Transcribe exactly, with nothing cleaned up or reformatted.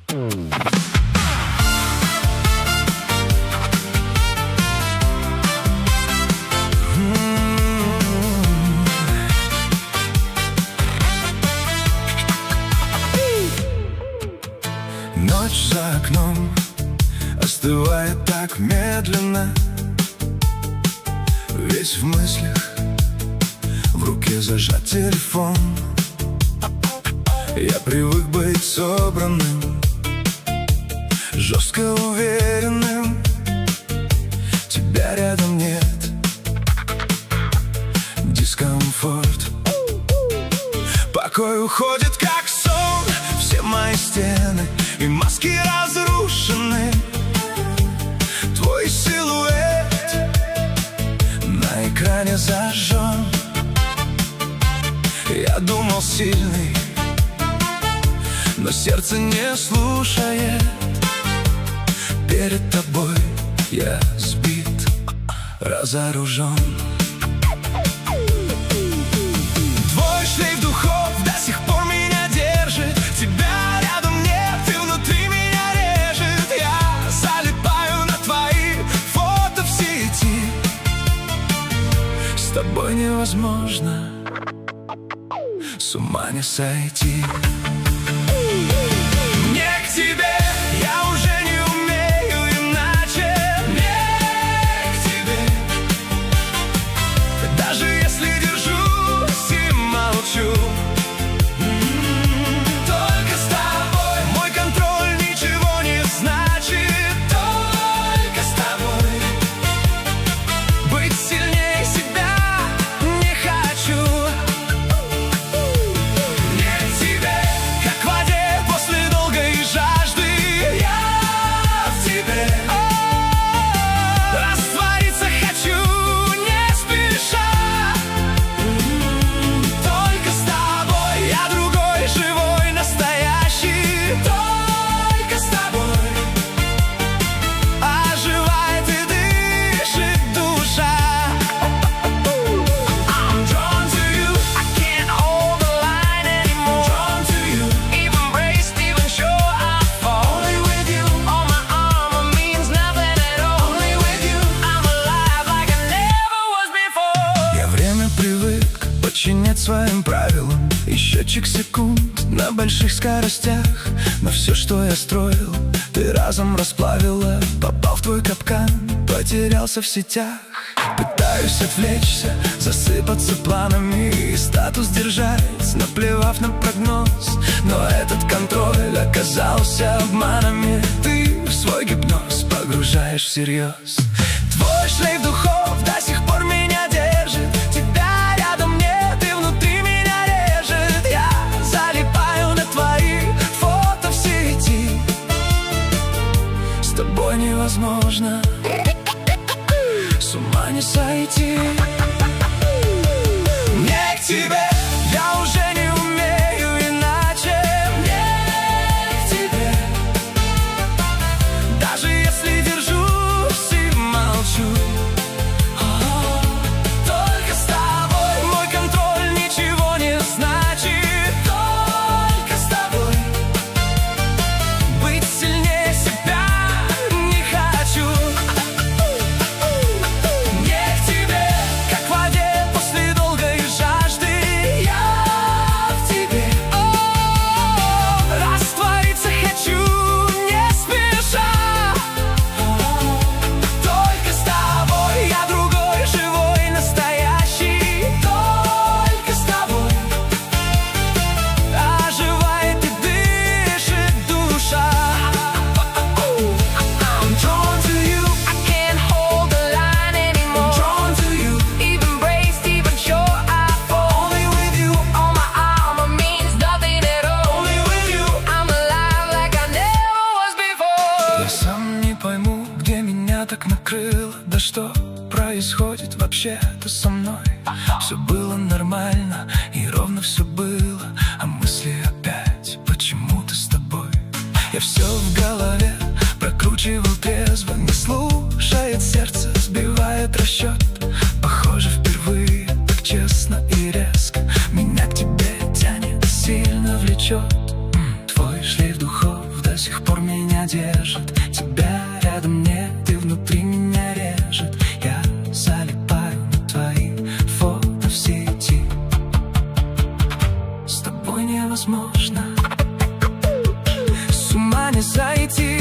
Ночь за окном остывает так медленно, весь в мыслях, в руке зажат телефон. Я привык быть собранным, жестко уверенным. Тебя рядом нет, дискомфорт. Покой уходит как сон, все мои стены и маски разрушены. Твой силуэт на экране зажжен. Я думал сильный, но сердце не слушает. Перед тобой я сбит, разоружен. Твой шлейф духов до сих пор меня держит. Тебя рядом нет, и внутри меня режет. Я залипаю на твои фото в сети. С тобой невозможно с ума не сойти. Мне к тебе, я уже не умею иначе. Мне к тебе, даже если держусь и молчу. Только с тобой мой контроль ничего не значит. Только с тобой быть сильнее себя не хочу. Мне к тебе, как в воде после долгой жажды. Я в тебе раствориться хочу не спеша. Только с тобой я другой, живой, настоящий. Только с тобой оживает и дышит душа. I'm drawn to you, I can't hold the line anymore. Drawn to you, even braced, even sure I fall. Only with you, all my armor means nothing at all. Only with you, I'm alive like I never was before. Я время привык подчинять своим правилам, и счетчик секунд на больших скоростях. Но все, что я строил, ты разом расплавила. Попал в твой капкан, потерялся в сетях. Пытаюсь отвлечься, засыпаться планами и статус держать, наплевав на прогноз. Но этот контроль оказался обманами. Ты в свой гипноз погружаешь всерьез. Твой шлейф духов до сих пор меня держит. Тебя рядом нет, и внутри меня режет. Я залипаю на твои фото в сети. С тобой невозможно с ума не сойти. Мне к тебе, я уже не умею иначе. Мне к тебе, даже если держусь и молчу. О, только с тобой мой контроль ничего не значит. Только с тобой быть сильнее себя не хочу. Мне к тебе, как в воде после долгой жажды. Я в тебе раствориться хочу не спеша. Только с тобой я другой, живой, настоящий. Только с тобой оживает и дышит душа. I'm drawn to you, I can't hold the line anymore. Drawn to you, even braced, even sure I fall. Only with you, all my armor means nothing at all. Only with you, I'm alive like I never was before. Я сам не пойму, где меня так накрыло. Да что происходит вообще-то со мной? Все было нормально и ровно все было, а мысли опять почему-то с тобой. Я все в голове прокручивал трезво, не слушает сердце, сбивает расчет. Похоже, впервые так честно и резко меня к тебе тянет, сильно влечет. М, Твой шлейф духов до сих пор меня держит, тебя рядом нет, и внутри меня режет. Я залипаю на твои фото в сети. С тобой невозможно с ума не сойти.